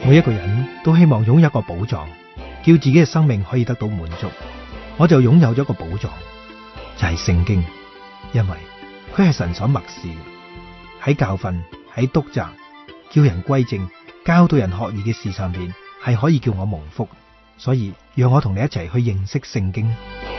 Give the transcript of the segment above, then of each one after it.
每一個人都希望擁有一個寶藏，叫自己嘅生命可以得到滿足。我就擁有咗一個寶藏，就係聖經，因為佢係神所默示嘅，喺教訓、喺督責、叫人歸正、教導人學義嘅事上邊，係可以叫我蒙福。所以讓我同你一齊去認識聖經。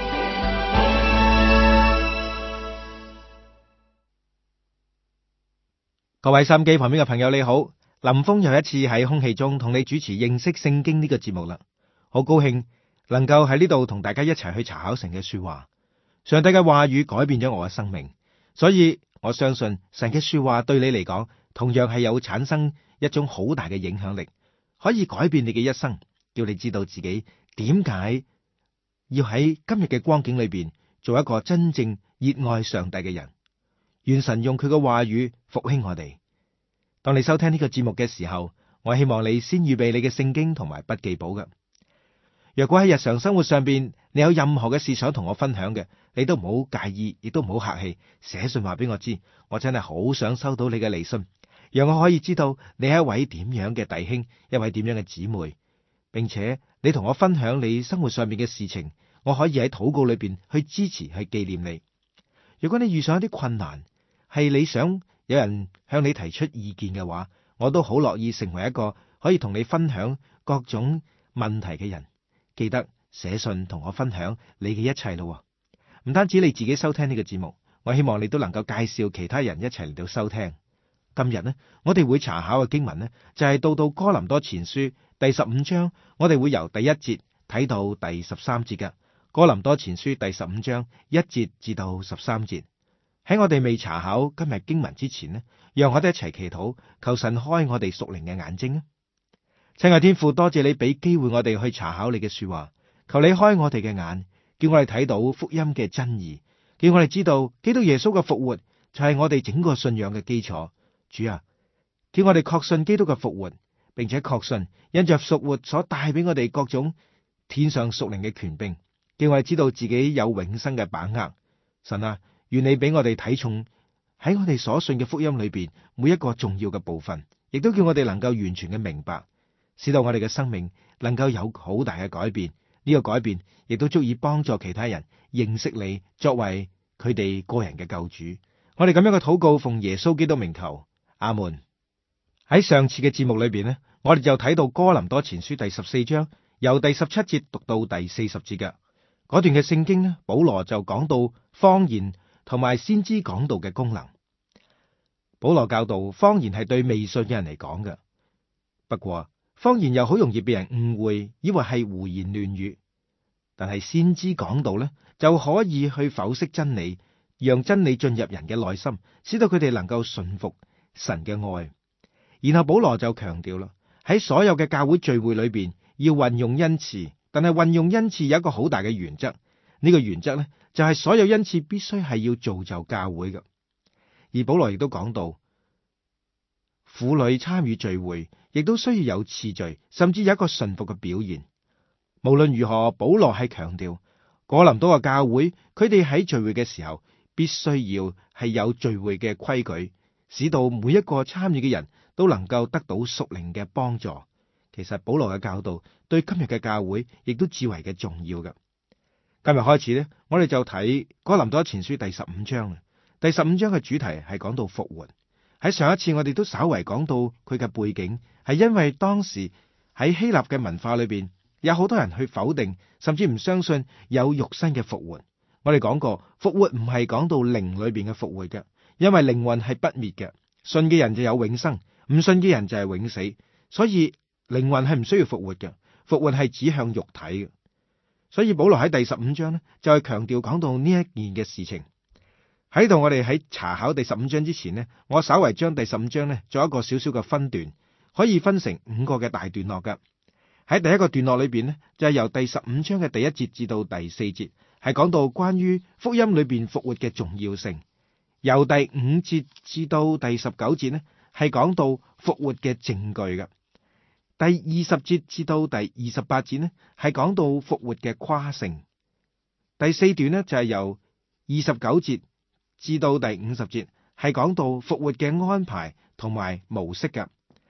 各位收音機旁邊嘅朋友你好，林峰又一次喺空氣中同你主持認識聖經呢個節目啦。好高興能夠喺呢度同大家一齊去查考神嘅說話。上帝嘅話語改變咗我嘅生命，所以我相信神嘅說話對你嚟講同樣係有產生一種好大嘅影響力，可以改變你嘅一生，叫你知道自己點解要喺今日嘅光景裏邊做一個真正熱愛上帝嘅人。願神用佢嘅話語復興我哋。當你收聽呢個節目嘅時候，我希望你先預備你嘅聖經同埋筆記簿嘅。若果喺日常生活上邊你有任何嘅事想同我分享嘅，你都唔好介意，亦都唔好客氣，寫信話俾我知。我真係好想收到你嘅嚟信，讓我可以知道你係一位點樣嘅弟兄，一位點樣嘅姊妹，並且你同我分享你生活上面嘅事情，我可以喺禱告裏邊去支持，去紀念你。如果你遇上一啲困難，係你想有人向你提出意見嘅話，我都好樂意成為一個可以同你分享各種問題嘅人。記得寫信同我分享你嘅一切咯。唔單止你自己收聽呢個節目，我希望你都能夠介紹其他人一齊嚟到收聽。今日呢，我哋會查考嘅經文呢，就係到哥林多前書第15章，我哋會由第1節睇到第13節嘅。哥林多前書第15章1節至到13節。喺我哋未查考今日經文之前呢，讓我哋一齊祈禱，求神開我哋屬靈嘅眼睛啊！親愛天父，多謝你俾機會我哋去查考你嘅說話，求你開我哋嘅眼，叫我哋睇到福音嘅真義，叫我哋知道基督耶穌嘅復活就係我哋整個信仰嘅基礎。主啊，叫我哋確信基督嘅復活，並且確信因着復活所帶俾我哋各種天上屬靈嘅權柄，叫我哋知道自己有永生嘅把握。神啊，願你俾我哋睇重喺我哋所信嘅福音裏邊每一個重要嘅部分，亦都叫我哋能夠完全嘅明白，使到我哋嘅生命能夠有好大嘅改變。呢個改變亦都足以幫助其他人認識你作為佢哋個人嘅救主。我哋咁樣嘅禱告奉耶穌基督名求，阿門。喺上次嘅節目裏邊呢，我哋就睇到哥林多前書第14章由第17節讀到第40節嘅嗰段嘅聖經呢，保羅就講到方言同埋先知講道嘅功能。保羅教導方言係對未信嘅人嚟講嘅，不過方言又好容易被人誤會，以為係胡言亂語。但係先知講道呢，就可以去剖析真理，讓真理進入人嘅內心，使到佢哋能夠順服神嘅愛。然後保羅就強調啦，喺所有嘅教會聚會裏邊要運用恩賜，但係運用恩賜有一個好大嘅原則。呢個原則呢，就係所有恩賜必須係要造就教會嘅。而保羅亦都講到，婦女參與聚會亦都需要有次序，甚至有一個順服嘅表現。無論如何，保羅係強調哥林多嘅教會，佢哋喺聚會嘅時候必須要係有聚會嘅規矩，使到每一個參與嘅人都能夠得到屬靈嘅幫助。其實保羅嘅教導對今日嘅教會亦都至為嘅重要嘅。今日開始呢，我哋就睇哥林多前書第15章。第15章嘅主題係講到復活。喺上一次我哋都稍為講到佢嘅背景，係因為當時喺希臘嘅文化裏邊，有好多人去否定，甚至唔相信有肉身嘅復活。我哋講過，復活唔係講到靈裏邊嘅復活嘅，因為靈魂係不滅嘅，信嘅人就有永生，唔信嘅人就係永死。所以靈魂係唔需要復活嘅，復活係指向肉體嘅。所以保羅喺第15章呢，就係強調講到呢一件嘅事情。喺度我哋喺查考第15章之前呢，我稍為將第15章呢做一個少少嘅分段，可以分成5個嘅大段落噶。喺第一個段落裏邊呢，就係由第15章嘅第1節至到第4節，係講到關於福音裏邊復活嘅重要性。由第5節至到第19節呢，係講到復活嘅證據噶。第20節至到第28節呢，係講到復活嘅誇勝。第4段呢，就係由29節至到第50節，係講到復活嘅安排同埋模式噶。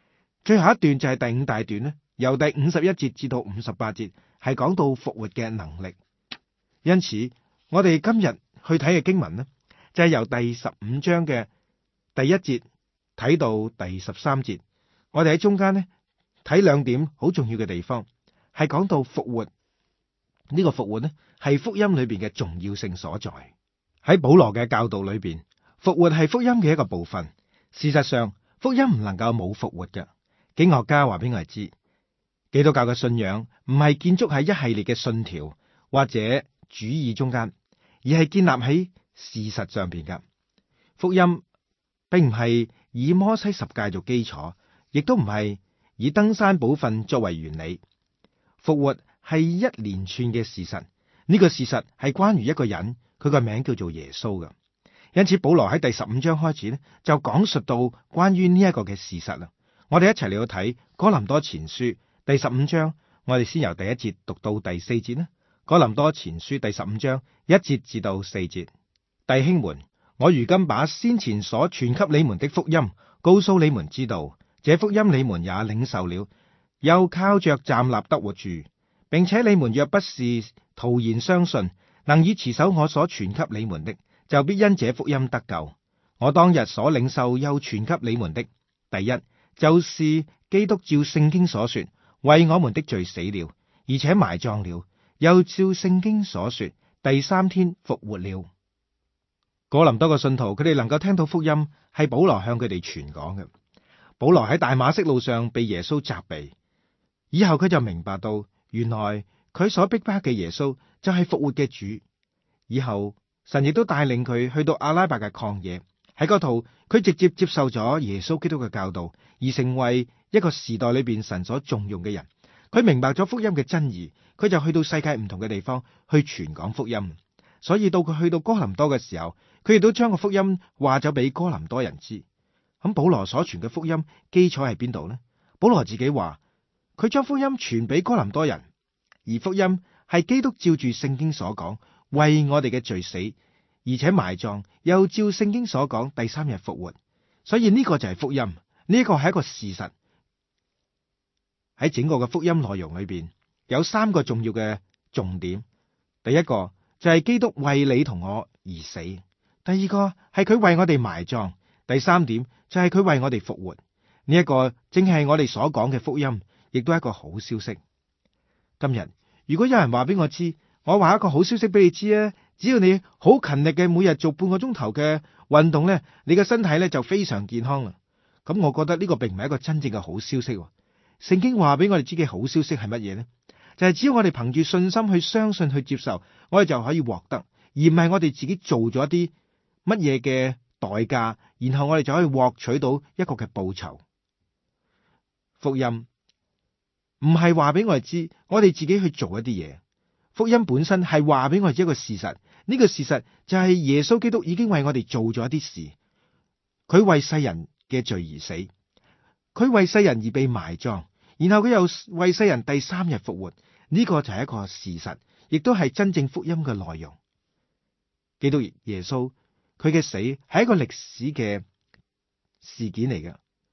最後一段就係第五大段咧，由第51節至到58節，係講到復活嘅能力。因此，我哋今日去睇嘅經文呢，就係由第15章嘅第1節睇到第13節。我哋喺中間呢，睇兩點好重要嘅地方，係講到復活。呢個復活呢，係福音裏邊嘅重要性所在。喺保羅嘅教導裏邊，復活係福音嘅一個部分。事實上，福音唔能夠冇復活嘅。經學家話俾我哋知，基督教嘅信仰唔係建築喺一系列嘅信條或者主義中間，而係建立喺事實上邊嘅。福音並唔係以摩西十誡做基礎，亦都唔係以登山寶訓作為原理。復活係一連串嘅事實，呢個事實係關於一個人，佢個名叫做耶穌嘅。因此保羅喺第15章開始咧，就講述到關於呢一個嘅事實啦。我哋一齊嚟到睇哥林多前書第15章，我哋先由第1節讀到第4節啦。哥林多前書第15章1節至到4節，弟兄們，我如今把先前所傳給你們的福音告訴你們知道，這福音你們也領受了，又靠着站立得活住，並且你們若不是徒然相信，能以持守我所傳給你們的，就必因這福音得救。我當日所領受又傳給你們的，第一就是基督照聖經所說，為我們的罪死了，而且埋葬了，又照聖經所說，第3天復活了。哥林多嘅信徒，佢哋能夠聽到福音，係保羅向佢哋傳講嘅。保羅喺大馬色路上被耶穌責備，以後佢就明白到，原來佢所逼迫嘅耶穌就係復活嘅主。以後神亦都帶領佢去到阿拉伯嘅曠野，喺嗰度佢直接接受咗耶穌基督嘅教導，而成為一個時代裏邊神所重用嘅人。佢明白咗福音嘅真義，佢就去到世界唔同嘅地方去傳講福音。所以到佢去到哥林多嘅時候，佢亦都將個福音話咗俾哥林多人知。咁保羅所傳嘅福音基礎喺邊度呢？保羅自己話佢將福音傳俾哥林多人，而福音係基督照住聖經所講，為我哋嘅罪死，而且埋葬，又照聖經所講第3日復活。所以呢個就係福音，呢個係一個事實。喺整個嘅福音內容裏邊，有3個重要嘅重點。第一個就係基督為你同我而死，第二個係佢為我哋埋葬，第3點就係佢為我哋復活。呢一個正係我哋所講嘅福音，亦都係一個好消息。今日如果有人話俾我知，我話一個好消息俾你知啊，只要你好勤力嘅每日做半個鐘頭嘅運動咧，你嘅身體咧就非常健康啦。咁我覺得呢個並唔係一個真正嘅好消息。聖經話俾我哋知嘅好消息係乜嘢呢？就係只要我哋憑住信心去相信去接受，我哋就可以獲得，而唔係我哋自己做咗一啲乜嘢嘅代價，然後我哋就可以獲取到一個嘅報酬。福音唔係話俾我哋知，我哋自己去做一啲嘢。福音本身係話俾我哋知一個事實，呢個事實就係耶穌基督已經為我哋做咗一啲事，佢為世人嘅罪而死，佢為世人而被埋葬，然後佢又為世人第3日復活。呢個就係一個事實，亦都係真正福音嘅內容。基督耶穌佢嘅死係一個歷史嘅事件嚟嘅。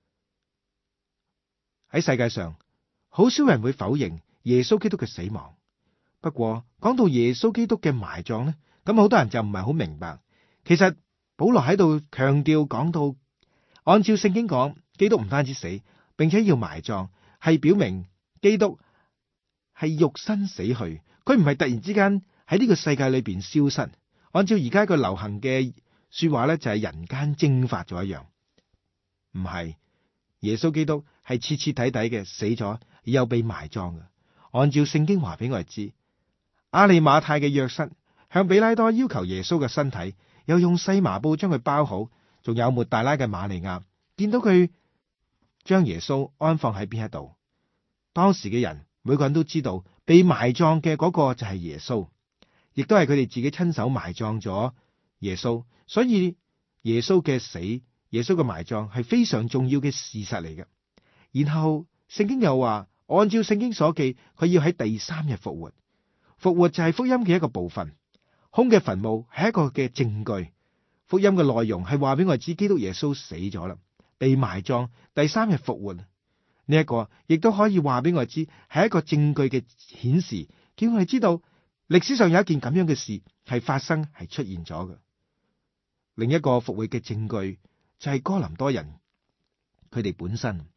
喺世界上，好少人會否認耶穌基督嘅死亡。不過講到耶穌基督嘅埋葬呢，咁好多人就唔係好明白。其實保羅喺度強調講到，按照聖經講，基督唔單止死，並且要埋葬，係表明基督係肉身死去，佢唔係突然之間喺呢個世界裏邊消失。按照而家個流行嘅說話咧，就係人間蒸發咗一樣。唔係，耶穌基督係徹徹底底嘅死咗，而又被埋葬嘅。按照聖經話俾我哋知，亞利馬太嘅約瑟向彼拉多要求耶穌嘅身體，又用細麻布將佢包好。仲有抹大拉嘅瑪利亞見到佢將耶穌安放喺邊一度，當時嘅人每個人都知道被埋葬嘅嗰個就係耶穌，亦都係佢哋自己親手埋葬咗耶穌。所以耶穌嘅死，耶穌嘅埋葬係非常重要嘅事實嚟嘅。然後聖經又話，按照聖經所記，佢要喺第3日復活。復活就係福音嘅一個部分。空嘅墳墓係一個嘅證據。福音嘅內容係話俾我哋知，基督耶穌死咗啦，被埋葬，第3日復活。 呢一個亦都可以話俾我哋知，係一個證據嘅顯示，叫我哋知道歷史上有一件咁樣嘅事係發生，係出現咗嘅。另一個復活嘅證據就係哥林多人，佢哋本身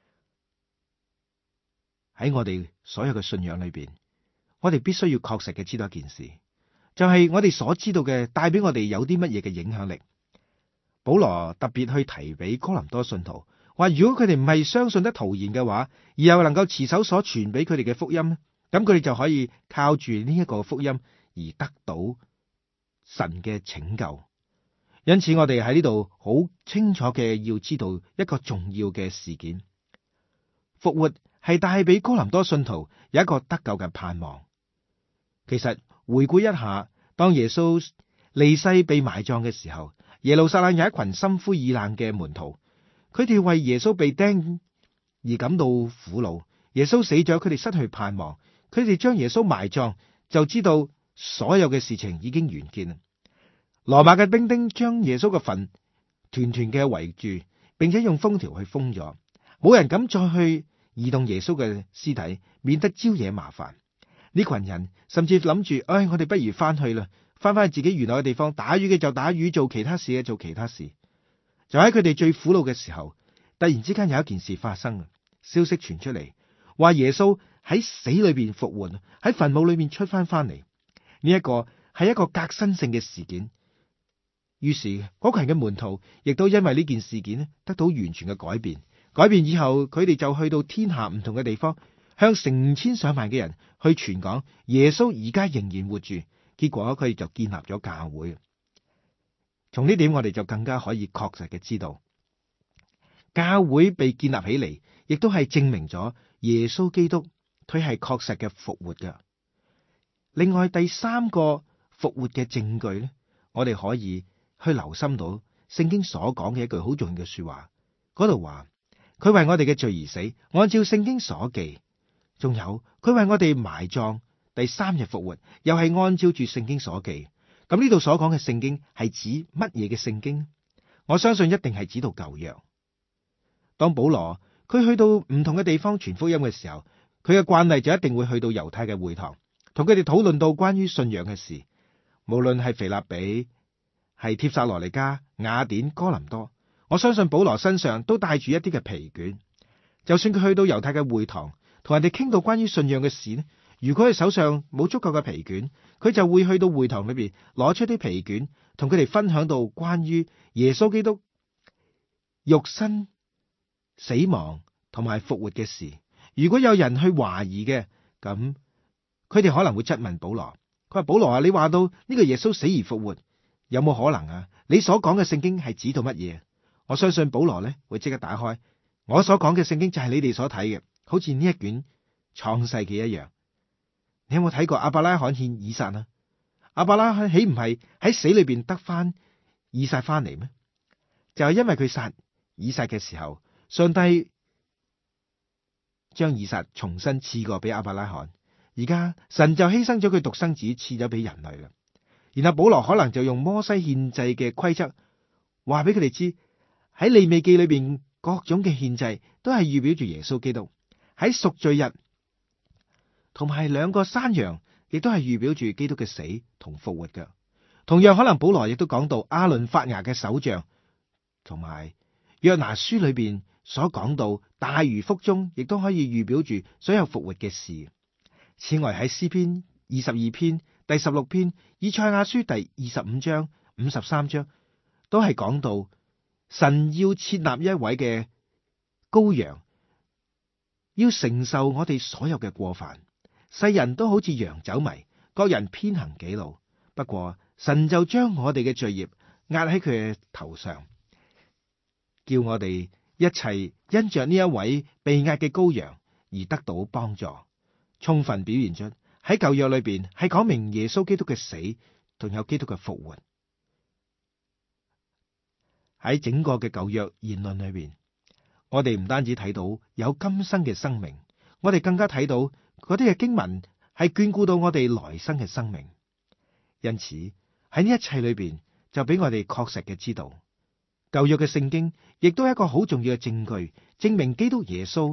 喺我哋所有嘅信仰裏邊，我哋必須要確實嘅知道一件事，就係我哋所知道嘅帶俾我哋有啲乜嘢嘅影響力。保羅特別去提俾哥林多信徒，話如果佢哋唔係相信得徒然嘅話，而又能夠持守所傳俾佢哋嘅福音，咁佢哋就可以靠住呢一個福音而得到神嘅拯救。因此我哋喺呢度好清楚嘅要知道一個重要嘅事件，復活係帶俾哥林多信徒有一個得救嘅盼望。其實回顧一下，當耶穌離世被埋葬嘅時候，耶路撒冷有一群心灰意冷嘅門徒，佢哋為耶穌被釘而感到苦惱。耶穌死咗，佢哋失去盼望，佢哋將耶穌埋葬，就知道所有嘅事情已經完結啦。羅馬嘅兵丁將耶穌嘅墳團團嘅圍住，並且用封條去封咗，冇人敢再去移動耶穌嘅屍體，免得招惹麻煩。呢群人甚至諗住，我哋不如翻去啦，翻返去自己原來嘅地方，打魚嘅就打魚，做其他事嘅做其他事。就喺佢哋最苦惱嘅時候，突然之間有一件事發生，消息傳出嚟，話耶穌喺死裏邊復活，喺墳墓裏邊出翻嚟。呢一個係一個革新性嘅事件。於是嗰群嘅門徒亦都因為呢件事件得到完全嘅改變。改變以後，佢哋就去到天下唔同嘅地方，向成千上萬嘅人去傳講耶穌而家仍然活住。結果佢哋就建立咗教會。從呢點我哋就更加可以確實嘅知道，教會被建立起嚟，亦都係證明咗耶穌基督佢係確實嘅復活㗎。另外第三個復活嘅證據咧，我哋可以去留心到聖經所講嘅一句好重要嘅說話，嗰度話佢為我哋嘅罪而死，按照聖經所記。仲有佢為我哋埋葬，第三日復活，又係按照住聖經所記。咁呢度所講嘅聖經係指乜嘢嘅聖經？我相信一定係指到舊約。當保羅佢去到唔同嘅地方傳福音嘅時候，佢嘅慣例就一定會去到猶太嘅會堂，同佢哋討論到關於信仰嘅事。無論係腓立比、係帖撒羅尼迦、雅典、哥林多，我相信保羅身上都帶住一啲嘅皮卷。就算佢去到猶太嘅會堂，同人哋傾到關於信仰嘅事呢，如果佢手上冇足夠嘅皮卷，佢就會去到會堂裏邊攞出啲皮卷，同佢哋分享到關於耶穌基督肉身死亡同埋復活嘅事。如果有人去懷疑嘅，咁佢哋可能會質問保羅。佢話：保羅啊，你話到呢個耶穌死而復活，有冇可能啊？你所講嘅聖經係指到乜嘢？我相信保羅呢會即刻打開我所講嘅聖經，就係你哋所睇嘅，好似呢一卷創世記一樣。你有冇睇過亞伯拉罕獻以撒啊？亞伯拉罕豈唔係喺死裏邊得翻以撒翻嚟咩？就係因為佢殺以撒嘅時候，上帝將以撒重新賜過俾亞伯拉罕。而家神就犧牲咗佢獨生子賜咗俾人類啦。然後保羅可能就用摩西獻祭嘅規則話俾佢哋知，喺利未記裏邊各種嘅獻祭都係預表住耶穌基督。喺贖罪日同埋兩個山羊亦都係預表住基督嘅死同復活嘅。同樣可能保羅亦都講到亞倫發芽嘅手杖，同埋約拿書裏邊所講到大魚腹中，亦都可以預表住所有復活嘅事。此外喺詩篇22篇、第16篇、以賽亞書第25章、53章都係講到神要設立一位嘅羔羊，要承受我哋所有嘅過犯。世人都好似羊走迷，各人偏行己路。不過神就將我哋嘅罪孽壓喺佢嘅頭上，叫我哋一齊因着呢一位被壓嘅羔羊而得到幫助。充分表現出喺舊約裏邊係講明耶穌基督嘅死，仲有基督嘅復活。喺整個嘅舊約言論裏邊，我哋唔單止睇到有今生嘅生命，我哋更加睇到嗰啲嘅經文係眷顧到我哋來生嘅生命。因此喺呢一切裏邊，就俾我哋確實嘅知道，舊約嘅聖經亦都係一個好重要嘅證據，證明基督耶穌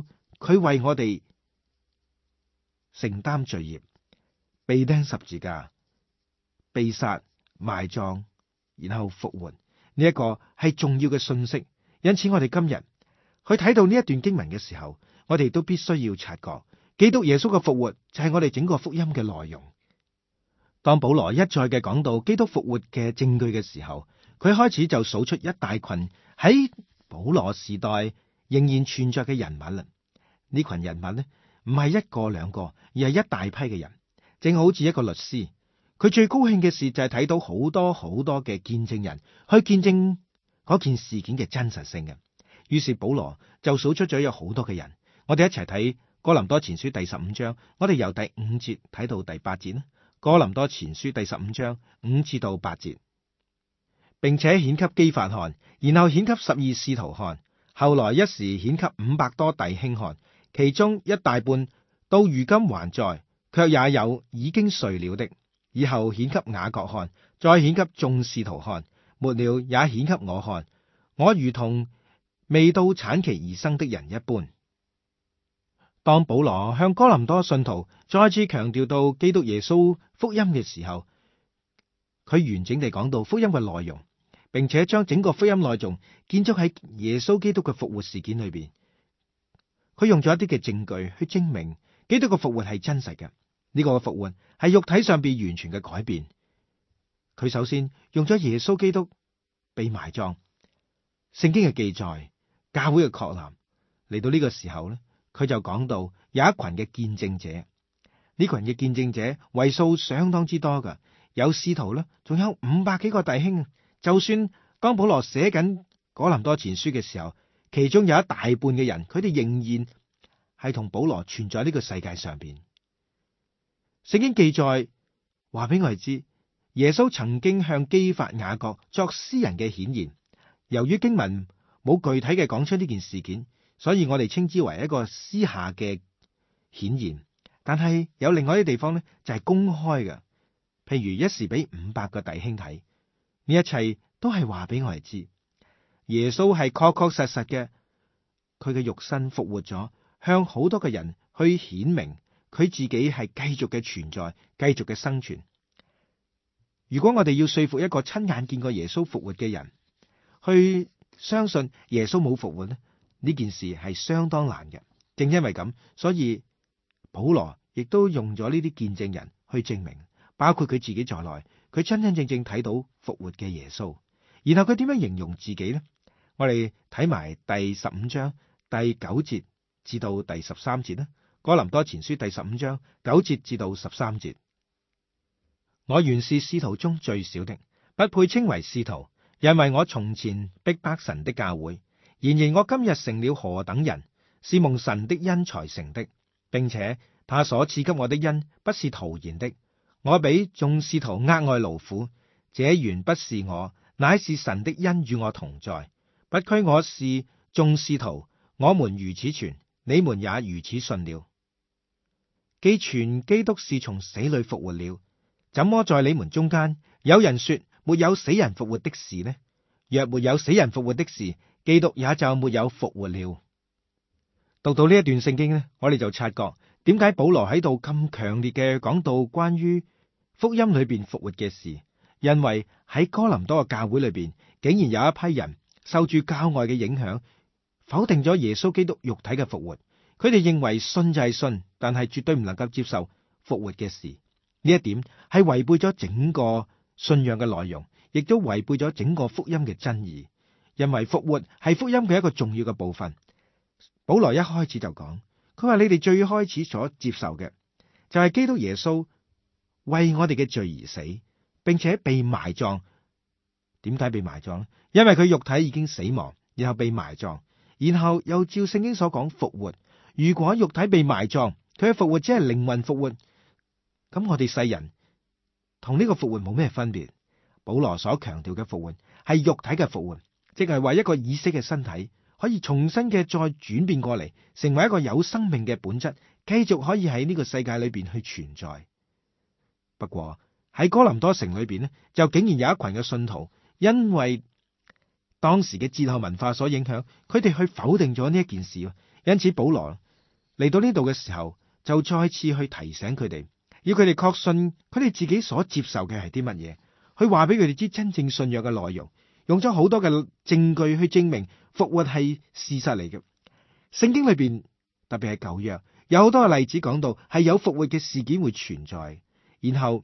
佢為我哋承擔罪孽，被釘十字架，被殺、埋葬，然後復活。呢一個係重要嘅信息。因此我哋今日去睇到呢一段經文嘅時候，我哋都必須要察覺，基督耶穌嘅復活就係我哋整個福音嘅內容。當保羅一再嘅講到基督復活嘅證據嘅時候，佢開始就數出一大群喺保羅時代仍然存在嘅人物啦。呢群人物呢，唔係一個兩個，而係一大批嘅人，正好似一個律師，佢最高興嘅事就係睇到好多好多嘅見證人去見證嗰件事件嘅真實性嘅。於是保羅就數出咗有好多嘅人。我哋一齊睇哥林多前書第15章，我哋由第5節睇到第8節啦。哥林多前書第15章5至到8節，並且顯給基法看，然後顯給12使徒看，後來一時顯給500多弟兄看，其中一大半到如今還在，卻也有已經睡了的。以後顯給雅各看，再顯給眾使徒看，末了也顯給我看，我如同未到產期而生的人一般。當保羅向哥林多信徒再次強調到基督耶穌福音嘅時候，佢完整地講到福音嘅內容，並且將整個福音內容建築喺耶穌基督嘅復活事件裏邊。佢用咗一啲嘅證據去證明基督嘅復活係真實嘅。呢個復活係肉體上邊完全嘅改變。佢首先用咗耶穌基督被埋葬，聖經嘅記載，教會嘅確立。嚟到呢個時候咧，佢就講到有一群嘅見證者，呢群嘅見證者為數相當之多噶，有使徒啦，仲有500幾個弟兄。就算當保羅寫緊哥林多前書嘅時候，其中有一大半嘅人，佢哋仍然係同保羅存在呢個世界上邊。聖經記載話俾我哋知，耶穌曾經向基法、雅各作私人嘅顯現。由於經文冇具體嘅講出呢件事件，所以我哋稱之為一個私下嘅顯現。但係有另外一啲地方呢，就係公開嘅，譬如一時俾500個弟兄睇。呢一切都係話俾我哋知，耶穌係確確實實嘅，佢嘅肉身復活咗，向好多嘅人去顯明佢自己係繼續嘅存在，繼續嘅生存。如果我哋要說服一個親眼見過耶穌復活嘅人去相信耶穌冇復活呢，呢件事係相當難嘅。正因為咁，所以保羅亦都用咗呢啲見證人去證明，包括佢自己在內，佢真真正正睇到復活嘅耶穌。然後佢點樣形容自己呢？我哋睇埋第15章第9節至到第13節啦。哥林多前書第15章9節至到13節，我原是使徒中最小的，不配稱為使徒，因為我從前逼迫神的教會。然而我今日成了何等人，是蒙神的恩才成的，並且他所賜給我的恩不是徒然的。我比眾使徒額外勞苦，這原不是我，乃是神的恩與我同在。不拘我是眾使徒，我們如此傳，你們也如此信了。既傳基督是從死裏復活了，怎麼在你們中間有人說沒有死人復活的事呢？若沒有死人復活的事，基督也就沒有復活了。讀到呢一段聖經呢，我哋就察覺點解保羅喺度咁強烈嘅講到關於福音裏邊復活嘅事，因為喺哥林多嘅教會裏邊，竟然有一批人受住教外嘅影響，否定咗耶穌基督肉體嘅復活。佢哋認為信就係信，但係絕對唔能夠接受復活嘅事。呢一點係違背咗整個信仰嘅內容，亦都違背咗整個福音嘅真義。因為復活係福音嘅一個重要嘅部分。保羅一開始就講，佢話你哋最開始所接受嘅就係基督耶穌為我哋嘅罪而死，並且被埋葬。點解被埋葬呢？因為佢肉體已經死亡，然後被埋葬，然後又照聖經所講復活。如果肉體被埋葬，佢嘅復活只係靈魂復活，咁我哋世人同呢個復活冇咩分別。保羅所強調嘅復活係肉體嘅復活，即係話一個已死嘅身體可以重新嘅再轉變過嚟，成為一個有生命嘅本質，繼續可以喺呢個世界裏邊去存在。不過喺哥林多城裏邊呢，就竟然有一群嘅信徒，因為當時嘅哲學文化所影響，佢哋去否定咗呢一件事。因此保羅嚟到呢度嘅時候，就再次去提醒佢哋，要佢哋確信佢哋自己所接受嘅係啲乜嘢，去話俾佢哋知真正信仰嘅內容，用咗好多嘅證據去證明復活係事實嚟嘅。聖經裏邊特別係舊約有好多嘅例子講到係有復活嘅事件會存在，然後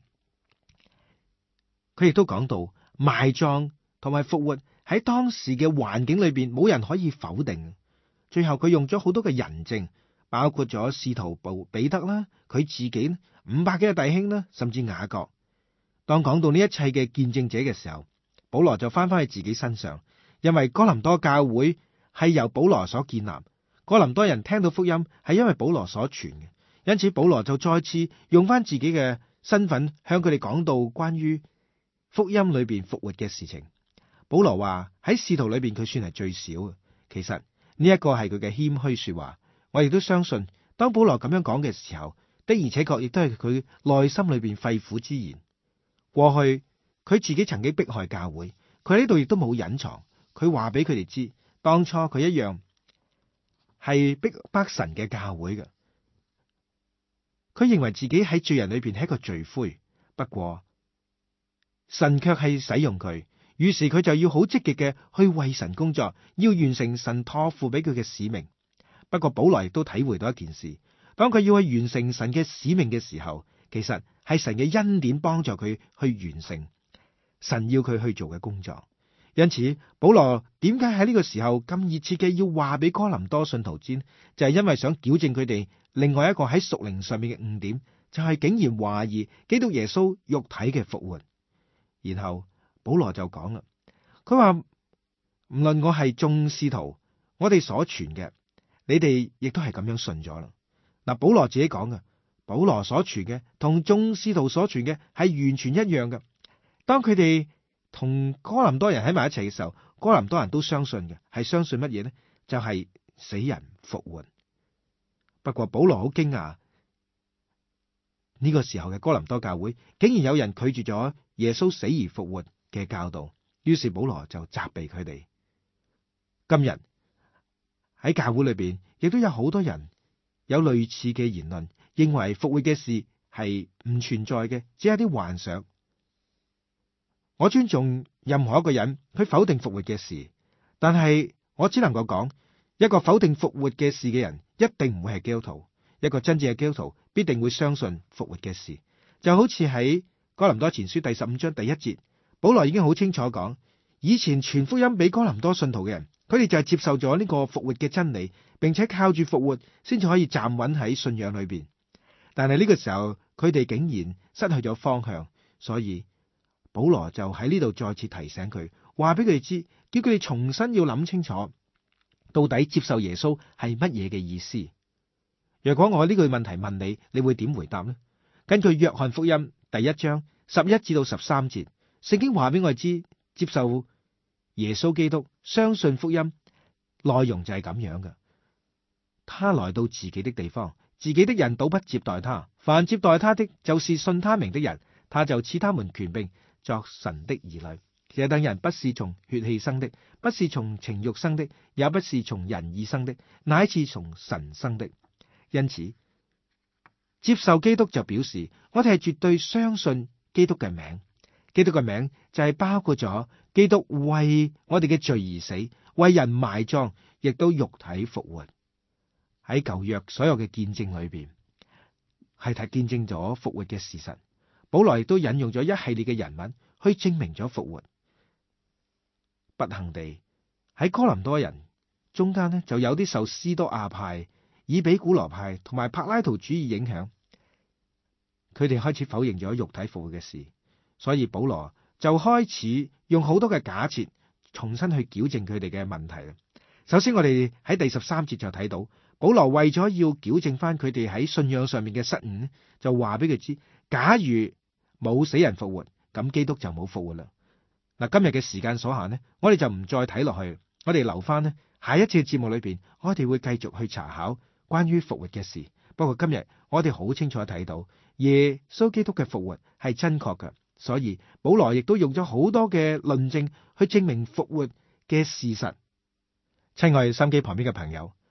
佢亦都講到埋葬同埋復活喺當時嘅環境裏邊冇人可以否定。最後佢用咗好多嘅人證，包括咗使徒彼得啦，佢自己500幾個弟兄啦，甚至雅各。當講到呢一切嘅見證者嘅時候，保羅就翻返去自己身上，因為哥林多教會係由保羅所建立，哥林多人聽到福音係因為保羅所傳嘅，因此保羅就再次用翻自己嘅身份向佢哋講到關於福音裏邊復活嘅事情。保羅話喺使徒裏邊佢算係最少嘅，其實呢一個係佢嘅謙虛說話。我亦都相信，當保羅咁樣講嘅時候，的而且確亦都係佢內心裏邊肺腑之言。過去佢自己曾經迫害教會，佢喺呢度亦都冇隱藏，佢話俾佢哋知，當初佢一樣係逼迫神嘅教會嘅。佢認為自己喺罪人裏邊係一個罪魁，不過神卻係使用佢，於是佢就要好積極嘅去為神工作，要完成神託付俾佢嘅使命。不過保羅亦都體會到一件事，當佢要去完成神嘅使命嘅時候，其實係神嘅恩典幫助佢去完成神要佢去做嘅工作。因此保羅點解喺呢個時候咁熱切嘅要話俾哥林多信徒知，就係因為想矯正佢哋另外一個喺屬靈上面嘅誤點，就係竟然懷疑基督耶穌肉體嘅復活。然後保羅就講啦，佢話唔論我係眾使徒，我哋所傳嘅，你哋亦都係咁樣信咗啦。嗱，保羅自己講嘅，保羅所傳嘅同眾使徒所傳嘅係完全一樣嘅。當佢哋同哥林多人喺埋一齊嘅時候，哥林多人都相信嘅，係相信乜嘢呢？就係死人復活。不過保羅好驚訝，呢個時候嘅哥林多教會竟然有人拒絕咗耶穌死而復活嘅教導，於是保羅就責備佢哋。今日喺教會裏邊，亦都有好多人有類似嘅言論，認為復活嘅事係唔存在嘅，只係啲幻想。我尊重任何一個人去否定復活嘅事，但係我只能夠講，一個否定復活嘅事嘅人一定唔會係基督徒。一個真正嘅基督徒必定會相信復活嘅事。就好似喺哥林多前書第15章第1節，保羅已經好清楚講，以前傳福音俾哥林多信徒嘅人，佢哋就係接受咗呢個復活嘅真理，並且靠住復活先至可以站穩喺信仰裏邊。但係呢個時候，佢哋竟然失去咗方向，所以保羅就喺呢度再次提醒佢，話俾佢哋知，叫佢哋重新要諗清楚，到底接受耶穌係乜嘢嘅意思。若果我呢句問題問你，你會點回答呢？根據約翰福音第1章11至到13節，聖經話俾我哋知，接受耶穌基督，相信福音，內容就係咁樣嘅。他來到自己的地方，自己的人倒不接待他，凡接待他的，就是信他名的人，他就賜他們權柄作神的兒女。這等人不是從血氣生的，不是從情欲生的，也不是從人意生的，乃是從神生的。因此，接受基督就表示我哋係絕對相信基督嘅名。基督嘅名就係包括咗基督為我哋嘅罪而死，為人埋葬，亦都肉體復活。喺舊約所有嘅見證裏邊，係見證咗復活嘅事實。保羅亦都引用咗一系列嘅人物去證明咗復活。不幸地喺哥林多人中間呢，就有啲受斯多亞派、以比古羅派同埋柏拉圖主義影響，佢哋開始否認咗肉體復活嘅事，所以保羅就開始用好多嘅假設，重新去矯正佢哋嘅問題。首先，我哋喺第13節就睇到，保羅為咗要矯正翻佢哋喺信仰上面嘅失誤，就話俾佢知，假如冇死人復活，咁基督就冇復活啦。嗱，今日嘅時間所限呢，我哋就唔再睇落去，我哋留翻呢下一次嘅節目裏邊，我哋會繼續去查考關於復活嘅事。不過今日我哋好清楚睇到耶穌基督嘅復活係真確嘅，所以保羅亦都用咗好多嘅論證去證明復活嘅事實。親愛心機旁邊嘅朋友，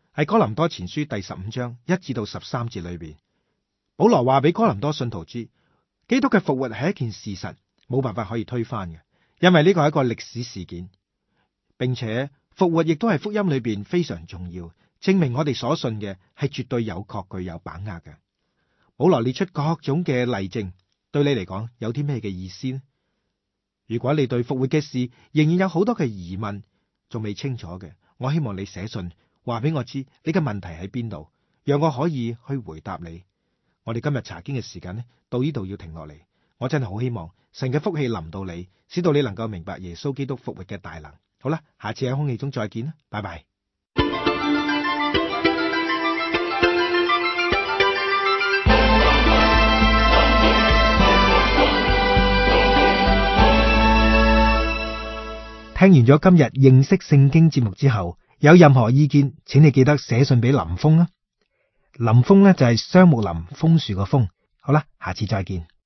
喺哥林多前書第15章1至到13節裏邊，保羅話俾哥林多信徒知，基督嘅復活係一件事實，冇辦法可以推翻嘅，因為呢個係一個歷史事件，並且復活亦都係福音裏邊非常重要，證明我哋所信嘅係絕對有確據有把握嘅。保羅列出各種嘅例證，對你嚟講有啲咩嘅意思呢？如果你對復活嘅事仍然有好多嘅疑問，仲未清楚嘅，我希望你寫信話俾我知你嘅問題喺邊度，讓我可以去回答你。我哋今日查經嘅時間呢，到呢度要停落嚟。我真係好希望神嘅福氣臨到你，使到你能夠明白耶穌基督復活嘅大能。好啦，下次喺空氣中再見啦，拜拜。聽完咗今日認識聖經節目之後，有任何意見，請你記得寫信俾林峰啊。林峰呢就係雙木林楓樹個楓。好啦，下次再見。